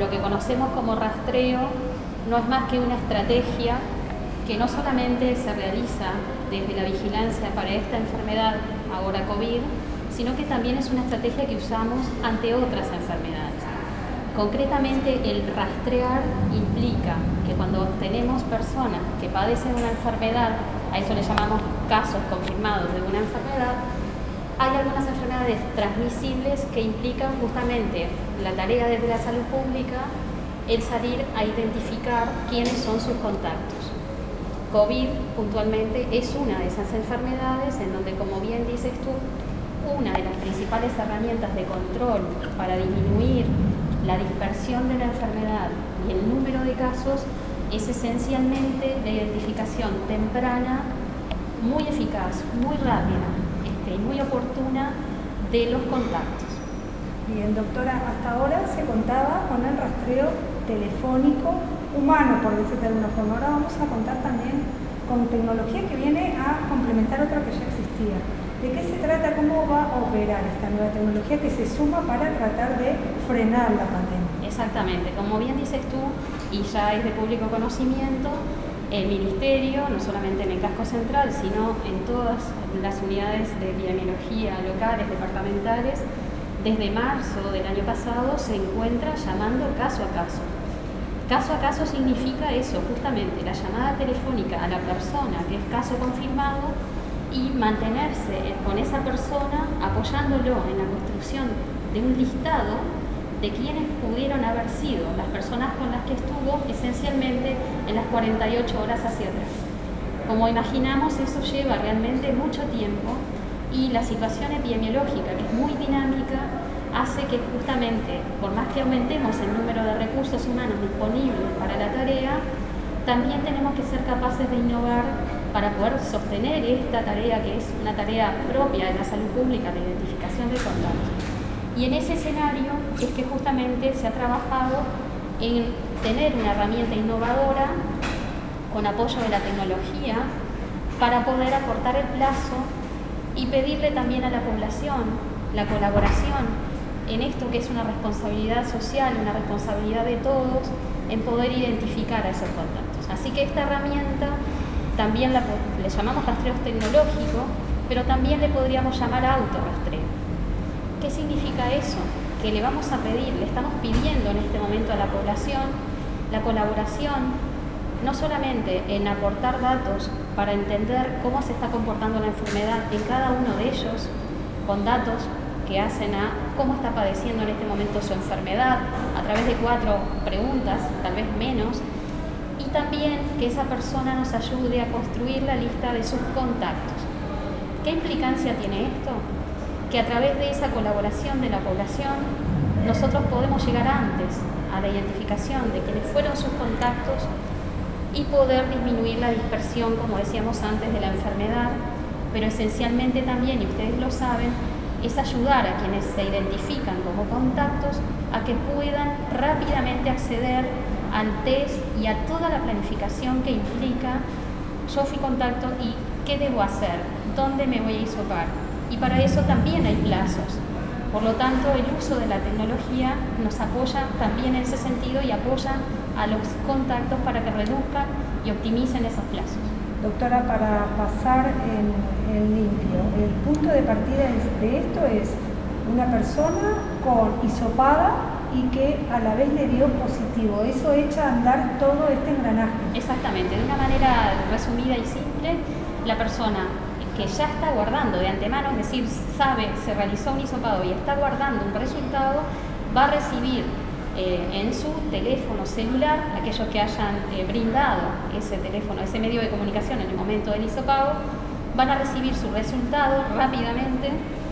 lo que conocemos como rastreo no es más que una estrategia que no solamente se realiza desde la vigilancia para esta enfermedad, ahora COVID, sino que también es una estrategia que usamos ante otras enfermedades. Concretamente, el rastrear implica que cuando tenemos personas que padecen una enfermedad, a eso le llamamos casos confirmados de una enfermedad, hay algunas enfermedades transmisibles que implican justamente la tarea desde la salud pública, el salir a identificar quiénes son sus contactos. COVID puntualmente es una de esas enfermedades en donde, como bien dices tú, una de las principales herramientas de control para disminuir la dispersión de la enfermedad y el número de casos es esencialmente la identificación temprana, muy eficaz, muy rápida y muy oportuna de los contactos. Bien, doctora, hasta ahora se contaba con el rastreo telefónico humano, por decirlo de alguna forma. Ahora vamos a contar también con tecnología que viene a complementar otra que ya existía. ¿De qué se trata? ¿Cómo va a operar esta nueva tecnología que se suma para tratar de frenar la pandemia? Exactamente, como bien dices tú, y ya es de público conocimiento, el Ministerio, no solamente en el casco central, sino en todas las unidades de epidemiología locales, departamentales, desde marzo del año pasado se encuentra llamando caso a caso. Caso a caso significa eso, justamente la llamada telefónica a la persona que es caso confirmado y mantenerse con esa persona apoyándolo en la construcción de un listado de quienes pudieron haber sido las personas con las que estuvo esencialmente en las 48 horas hacia atrás. Como imaginamos, eso lleva realmente mucho tiempo y la situación epidemiológica, que es muy dinámica, hace que justamente, por más que aumentemos el número de recursos humanos disponibles para la tarea, también tenemos que ser capaces de innovar para poder sostener esta tarea, que es una tarea propia de la salud pública, de identificación de contactos. Y en ese escenario es que justamente se ha trabajado en tener una herramienta innovadora con apoyo de la tecnología para poder acortar el plazo y pedirle también a la población la colaboración en esto que es una responsabilidad social, una responsabilidad de todos en poder identificar a esos contactos. Así que esta herramienta también le llamamos rastreo tecnológico, pero también le podríamos llamar autorrastreo. ¿Qué significa eso? Que le vamos a pedir, le estamos pidiendo en este momento a la población la colaboración, no solamente en aportar datos para entender cómo se está comportando la enfermedad en cada uno de ellos, con datos que hacen a cómo está padeciendo en este momento su enfermedad, a través de 4 preguntas, tal vez menos, y también que esa persona nos ayude a construir la lista de sus contactos. ¿Qué implicancia tiene esto? Que a través de esa colaboración de la población, nosotros podemos llegar antes a la identificación de quienes fueron sus contactos y poder disminuir la dispersión, como decíamos antes, de la enfermedad, pero esencialmente también, y ustedes lo saben, es ayudar a quienes se identifican como contactos a que puedan rápidamente acceder al test y a toda la planificación que implica yo fui contacto y qué debo hacer, dónde me voy a hisopar. Y para eso también hay plazos. Por lo tanto, el uso de la tecnología nos apoya también en ese sentido y apoya a los contactos para que reduzcan y optimicen esos plazos. Doctora, para pasar en limpio, el punto de partida de esto es una persona con hisopada y que a la vez le dio positivo. Eso echa a andar todo este engranaje. Exactamente, de una manera resumida y simple, la persona que ya está guardando de antemano, es decir, sabe, se realizó un hisopado y está guardando un resultado, va a recibir en su teléfono celular, aquellos que hayan brindado ese teléfono, ese medio de comunicación en el momento del hisopado, van a recibir su resultado rápidamente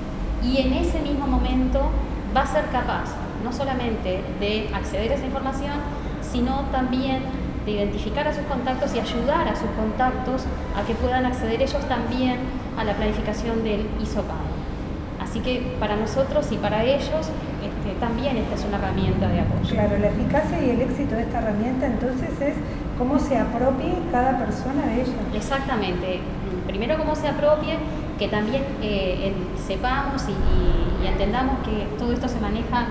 y en ese mismo momento va a ser capaz no solamente de acceder a esa información, sino también de identificar a sus contactos y ayudar a sus contactos a que puedan acceder ellos también a la planificación del hisopado. Así que para nosotros y para ellos también esta es una herramienta de apoyo. Claro, la eficacia y el éxito de esta herramienta entonces es cómo se apropie cada persona de ella. Exactamente. Primero cómo se apropie, que también sepamos y entendamos que todo esto se maneja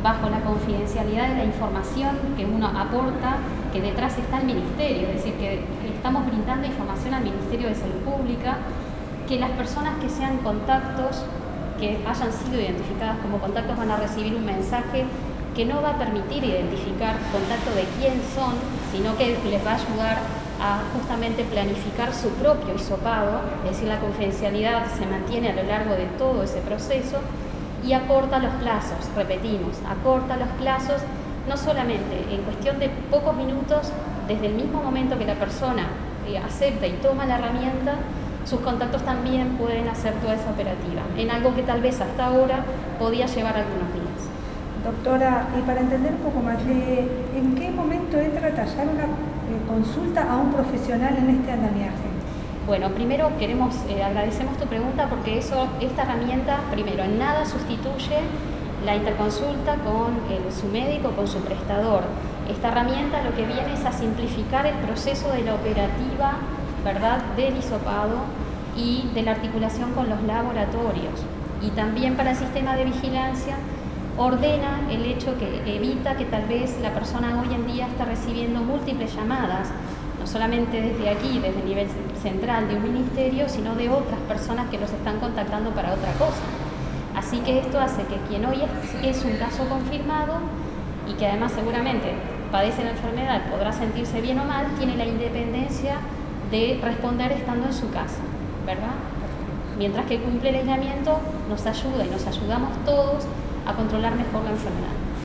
bajo la confidencialidad de la información que uno aporta, que detrás está el Ministerio, es decir, que estamos brindando información al Ministerio de Salud Pública, que las personas que sean contactos, que hayan sido identificadas como contactos, van a recibir un mensaje que no va a permitir identificar contacto de quién son, sino que les va a ayudar a justamente planificar su propio hisopado, es decir, la confidencialidad se mantiene a lo largo de todo ese proceso y acorta los plazos, repetimos, acorta los plazos no solamente en cuestión de pocos minutos, desde el mismo momento que la persona acepta y toma la herramienta, sus contactos también pueden hacer toda esa operativa, en algo que tal vez hasta ahora podía llevar algunos días. Doctora, y para entender un poco más, ¿en qué momento entra a tallar una consulta a un profesional en este andamiaje? Bueno, primero agradecemos tu pregunta porque esta herramienta, primero, en nada sustituye la interconsulta con su médico, con su prestador. Esta herramienta lo que viene es a simplificar el proceso de la operativa, ¿verdad?, del hisopado y de la articulación con los laboratorios. Y también para el sistema de vigilancia ordena el hecho que evita que tal vez la persona hoy en día está recibiendo múltiples llamadas, no solamente desde aquí, desde el nivel central de un ministerio, sino de otras personas que los están contactando para otra cosa. Así que esto hace que quien hoy es un caso confirmado y que además seguramente padece la enfermedad, podrá sentirse bien o mal, tiene la independencia de responder estando en su casa, ¿verdad? Mientras que cumple el aislamiento, nos ayuda y nos ayudamos todos a controlar mejor la enfermedad.